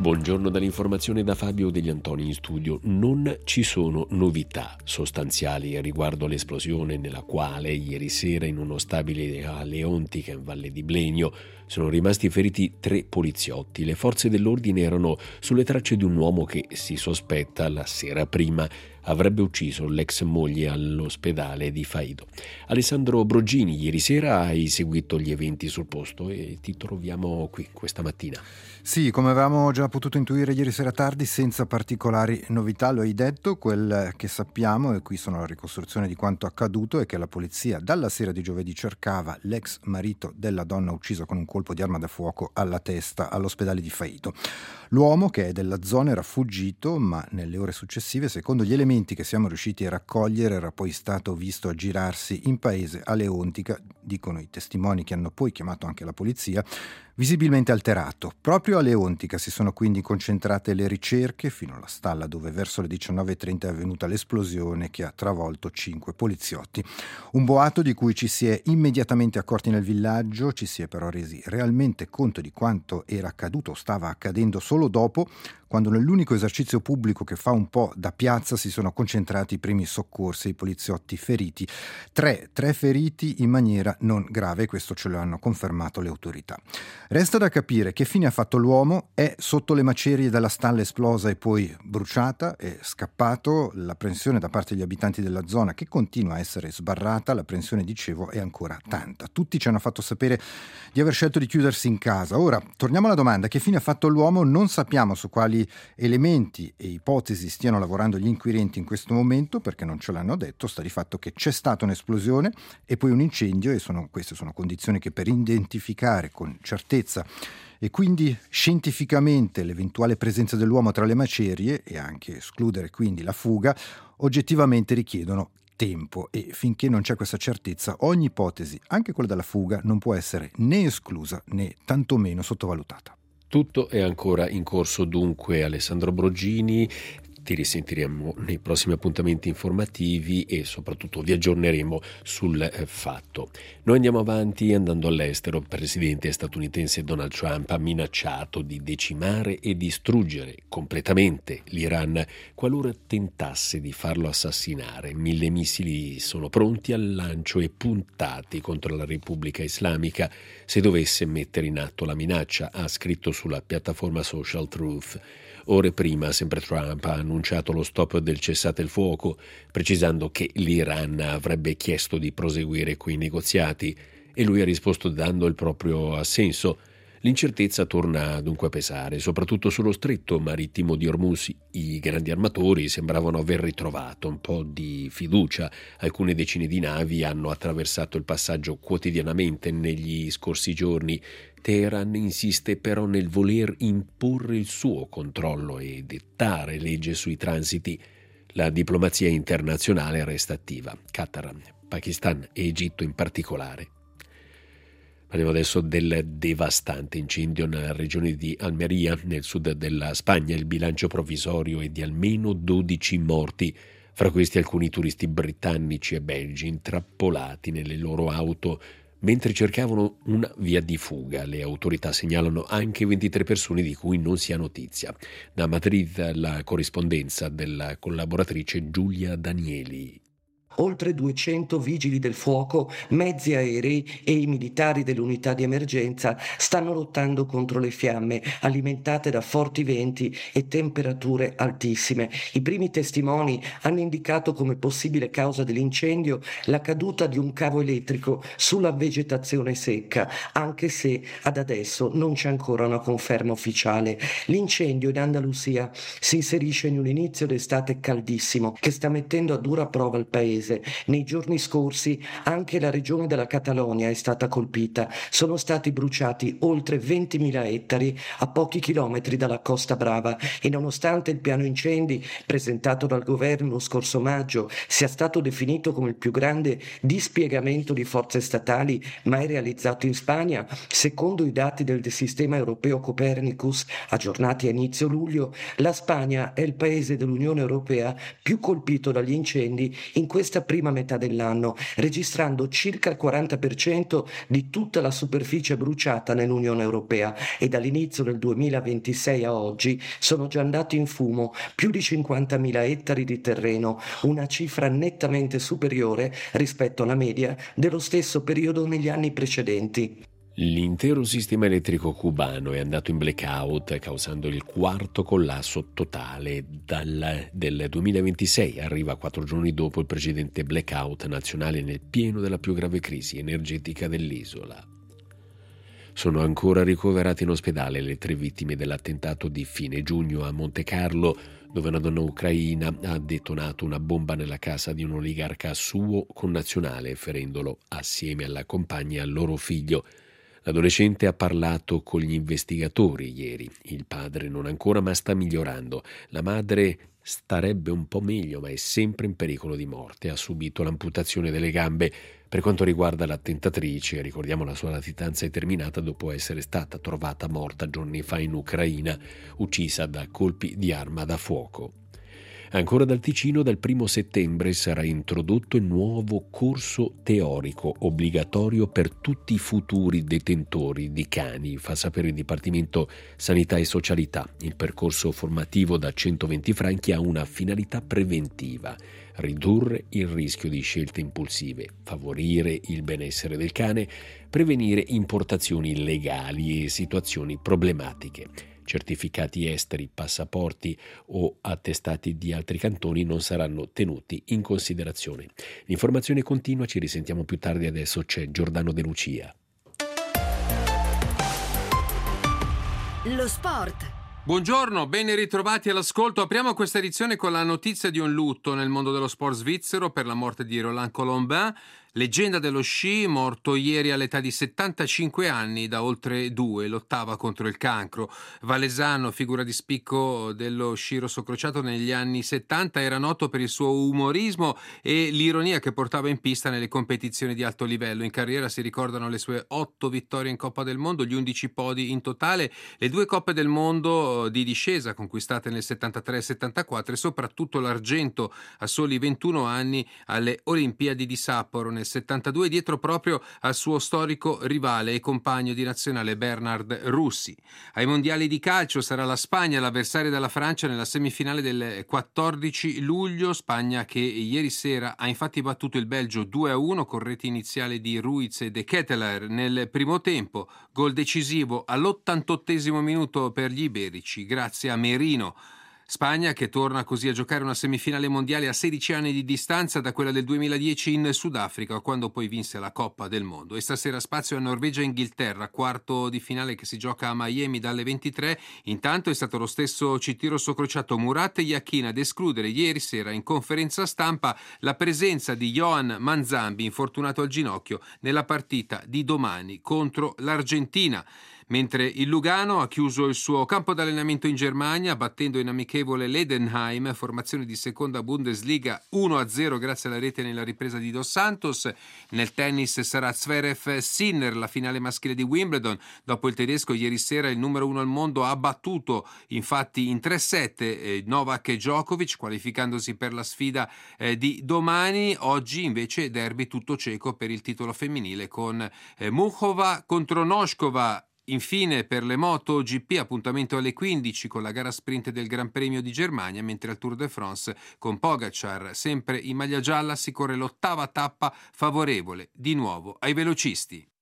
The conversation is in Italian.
Buongiorno dall'informazione da Fabio Degli Antoni in studio. Non ci sono novità sostanziali riguardo all'esplosione nella quale ieri sera in uno stabile a Leontica in Valle di Blegno sono rimasti feriti 3 poliziotti. Le forze dell'ordine erano sulle tracce di un uomo che si sospetta la sera prima avrebbe ucciso l'ex moglie all'ospedale di Faido. Alessandro Brogini, ieri sera hai seguito gli eventi sul posto e ti troviamo qui questa mattina. Sì, come avevamo già potuto intuire ieri sera tardi, senza particolari novità, lo hai detto. Quel che sappiamo, e qui sono la ricostruzione di quanto accaduto, è che la polizia dalla sera di giovedì cercava l'ex marito della donna uccisa con un colpo di arma da fuoco alla testa all'ospedale di Faido. L'uomo, che è della zona, era fuggito, ma nelle ore successive, secondo gli elementi che siamo riusciti a raccogliere, era poi stato visto aggirarsi in paese a Leontica, dicono i testimoni che hanno poi chiamato anche la polizia, visibilmente alterato. Proprio a Leontica si sono quindi concentrate le ricerche fino alla stalla dove verso le 19:30 è avvenuta l'esplosione che ha travolto 5 poliziotti. Un boato di cui ci si è immediatamente accorti nel villaggio, ci si è però resi realmente conto di quanto era accaduto o stava accadendo solo dopo, quando nell'unico esercizio pubblico che fa un po' da piazza si sono concentrati i primi soccorsi ai poliziotti feriti. Tre feriti in maniera non grave, questo ce lo hanno confermato le autorità. Resta da capire che fine ha fatto l'uomo. È sotto le macerie della stalla esplosa e poi bruciata, è scappato. L'apprensione da parte degli abitanti della zona, che continua a essere sbarrata, l'apprensione, dicevo, è ancora tanta. Tutti ci hanno fatto sapere di aver scelto di chiudersi in casa. Ora, torniamo alla domanda: che fine ha fatto l'uomo? Non sappiamo su quali elementi e ipotesi stiano lavorando gli inquirenti in questo momento, perché non ce l'hanno detto. Sta di fatto che c'è stata un'esplosione e poi un incendio, e queste sono condizioni che per identificare con certezza e quindi scientificamente l'eventuale presenza dell'uomo tra le macerie e anche escludere quindi la fuga oggettivamente richiedono tempo, e finché non c'è questa certezza ogni ipotesi, anche quella della fuga, non può essere né esclusa né tantomeno sottovalutata. Tutto è ancora in corso, dunque. Alessandro Brogini, ti risentiremo nei prossimi appuntamenti informativi e soprattutto vi aggiorneremo sul fatto. Noi andiamo avanti andando all'estero. Il presidente statunitense Donald Trump ha minacciato di decimare e distruggere completamente l'Iran qualora tentasse di farlo assassinare. 1000 missili sono pronti al lancio e puntati contro la Repubblica Islamica se dovesse mettere in atto la minaccia, ha scritto sulla piattaforma Social Truth. Ore prima, sempre Trump ha annunciato lo stop del cessate il fuoco, precisando che l'Iran avrebbe chiesto di proseguire quei negoziati e lui ha risposto dando il proprio assenso. L'incertezza torna dunque a pesare, soprattutto sullo stretto marittimo di Hormuz. I grandi armatori sembravano aver ritrovato un po' di fiducia. Alcune decine di navi hanno attraversato il passaggio quotidianamente negli scorsi giorni. Teheran insiste però nel voler imporre il suo controllo e dettare legge sui transiti. La diplomazia internazionale resta attiva. Qatar, Pakistan e Egitto in particolare. Parliamo adesso del devastante incendio nella regione di Almeria, nel sud della Spagna. Il bilancio provvisorio è di almeno 12 morti, fra questi alcuni turisti britannici e belgi intrappolati nelle loro auto mentre cercavano una via di fuga. Le autorità segnalano anche 23 persone di cui non si ha notizia. Da Madrid la corrispondenza della collaboratrice Giulia Danieli. Oltre 200 vigili del fuoco, mezzi aerei e i militari dell'unità di emergenza stanno lottando contro le fiamme alimentate da forti venti e temperature altissime. I primi testimoni hanno indicato come possibile causa dell'incendio la caduta di un cavo elettrico sulla vegetazione secca, anche se ad adesso non c'è ancora una conferma ufficiale. L'incendio in Andalusia si inserisce in un inizio d'estate caldissimo che sta mettendo a dura prova il paese. Nei giorni scorsi anche la regione della Catalogna è stata colpita. Sono stati bruciati oltre 20.000 ettari a pochi chilometri dalla Costa Brava e nonostante il piano incendi presentato dal governo lo scorso maggio sia stato definito come il più grande dispiegamento di forze statali mai realizzato in Spagna, secondo i dati del sistema europeo Copernicus aggiornati a inizio luglio, la Spagna è il paese dell'Unione Europea più colpito dagli incendi in questa questa prima metà dell'anno, registrando circa il 40% di tutta la superficie bruciata nell'Unione Europea, e dall'inizio del 2026 a oggi sono già andati in fumo più di 50.000 ettari di terreno, una cifra nettamente superiore rispetto alla media dello stesso periodo negli anni precedenti. L'intero sistema elettrico cubano è andato in blackout, causando il quarto collasso totale del 2026. Arriva 4 giorni dopo il precedente blackout nazionale nel pieno della più grave crisi energetica dell'isola. Sono ancora ricoverate in ospedale le 3 vittime dell'attentato di fine giugno a Monte Carlo, dove una donna ucraina ha detonato una bomba nella casa di un oligarca suo connazionale, ferendolo assieme alla compagna e al loro figlio. L'adolescente ha parlato con gli investigatori ieri. Il padre non ancora, ma sta migliorando. La madre starebbe un po' meglio, ma è sempre in pericolo di morte. Ha subito l'amputazione delle gambe. Per quanto riguarda l'attentatrice, ricordiamo, la sua latitanza è terminata dopo essere stata trovata morta giorni fa in Ucraina, uccisa da colpi di arma da fuoco. Ancora dal Ticino, dal 1 settembre sarà introdotto il nuovo corso teorico obbligatorio per tutti i futuri detentori di cani, fa sapere il Dipartimento Sanità e Socialità. Il percorso formativo da 120 franchi ha una finalità preventiva: ridurre il rischio di scelte impulsive, favorire il benessere del cane, prevenire importazioni illegali e situazioni problematiche. Certificati esteri, passaporti o attestati di altri cantoni non saranno tenuti in considerazione. L'informazione continua, ci risentiamo più tardi. Adesso c'è Giordano De Lucia. Lo sport. Buongiorno, ben ritrovati all'ascolto. Apriamo questa edizione con la notizia di un lutto nel mondo dello sport svizzero per la morte di Roland Colombin, leggenda dello sci, morto ieri all'età di 75 anni, da oltre 2 lottava contro il cancro. Valesano, figura di spicco dello sci rossocrociato negli anni 70, era noto per il suo umorismo e l'ironia che portava in pista nelle competizioni di alto livello. In carriera si ricordano le sue 8 vittorie in Coppa del Mondo, gli 11 podi in totale, le 2 Coppe del Mondo di discesa conquistate nel 73 e 74 e soprattutto l'argento a soli 21 anni alle Olimpiadi di Sapporo nel 72, dietro proprio al suo storico rivale e compagno di nazionale Bernard Russi. Ai mondiali di calcio sarà la Spagna l'avversaria della Francia nella semifinale del 14 luglio, Spagna che ieri sera ha infatti battuto il Belgio 2-1 con reti iniziali di Ruiz e De Ketelaere nel primo tempo, gol decisivo all'88esimo minuto per gli iberici grazie a Merino. Spagna che torna così a giocare una semifinale mondiale a 16 anni di distanza da quella del 2010 in Sudafrica, quando poi vinse la Coppa del Mondo. E stasera spazio a Norvegia e Inghilterra, quarto di finale che si gioca a Miami dalle 23. Intanto è stato lo stesso CT rossocrociato Murat Yakin ad escludere ieri sera in conferenza stampa la presenza di Johan Manzambi, infortunato al ginocchio, nella partita di domani contro l'Argentina. Mentre il Lugano ha chiuso il suo campo d'allenamento in Germania battendo in amichevole l'Edenheim, formazione di seconda Bundesliga, 1-0 grazie alla rete nella ripresa di Dos Santos. Nel tennis sarà Zverev Sinner, la finale maschile di Wimbledon. Dopo il tedesco ieri sera il numero 1 al mondo ha battuto infatti in 3-7 Novak Djokovic, qualificandosi per la sfida di domani. Oggi invece derby tutto cieco per il titolo femminile con Muchova contro Noskova. Infine per le MotoGP appuntamento alle 15 con la gara sprint del Gran Premio di Germania, mentre al Tour de France con Pogacar sempre in maglia gialla si corre l'8ª tappa favorevole di nuovo ai velocisti.